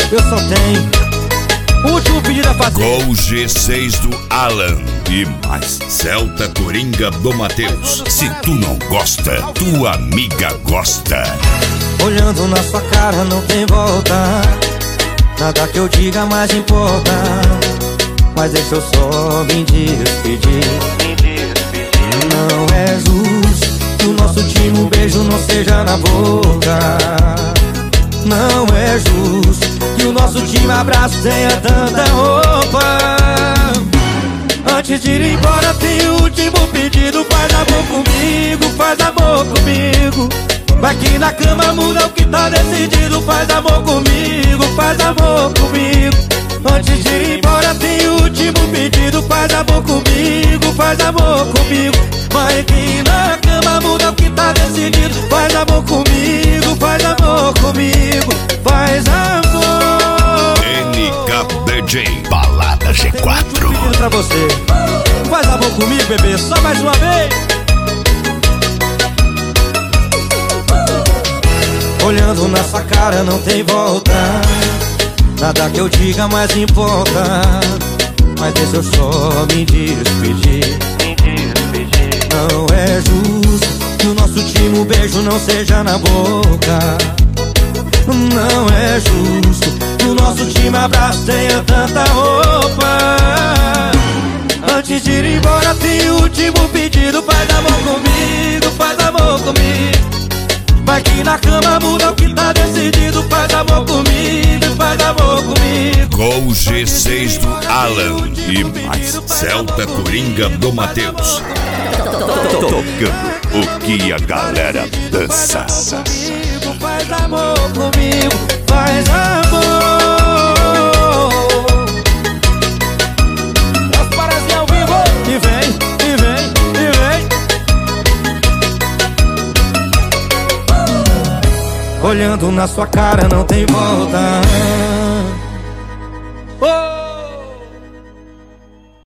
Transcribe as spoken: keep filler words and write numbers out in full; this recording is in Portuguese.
eu só tenho último pedido a fazer. Gol G seis do Alan e mais Celta Coringa do Matheus. Se tu não gosta, tua amiga gosta. Olhando na sua cara não tem volta, nada que eu diga mais importa. Mas deixa eu só me despedir. Não é justo que o nosso último beijo não seja na boca. Não é justo que o nosso último abraço tenha tanta roupa. Antes de ir embora tem o último pedido. Faz amor comigo, faz amor comigo. Vai que na cama muda o que tá decidido. Faz amor comigo, faz amor comigo. Antes de ir embora tem o último pedido. Faz amor comigo, faz amor comigo. Vai que na cama muda o que tá decidido. Faz amor comigo, faz amor comigo. Faz amor. N K D J Balada G quatro. Tem um pedido pra você. Faz amor comigo, bebê, só mais uma vez. Olhando na sua cara não tem volta, nada que eu diga mais importa. Mas deixa eu só me despedir. Não é justo que o nosso último beijo não seja na boca. Não é justo que o nosso último abraço tenha tanta roupa. Antes de ir embora tem o último pedido. Faz amor comigo, faz amor comigo. Vai que na cama muda o que tá decidido. Faz amor comigo, faz amor comigo. Gol G seis do Alan e mais Celta Coringa do Matheus. Tocando o que a galera dança. Faz amor comigo, faz amor. As parazinhas ao vivo. E vem, e vem, e vem. Olhando na sua cara não tem volta.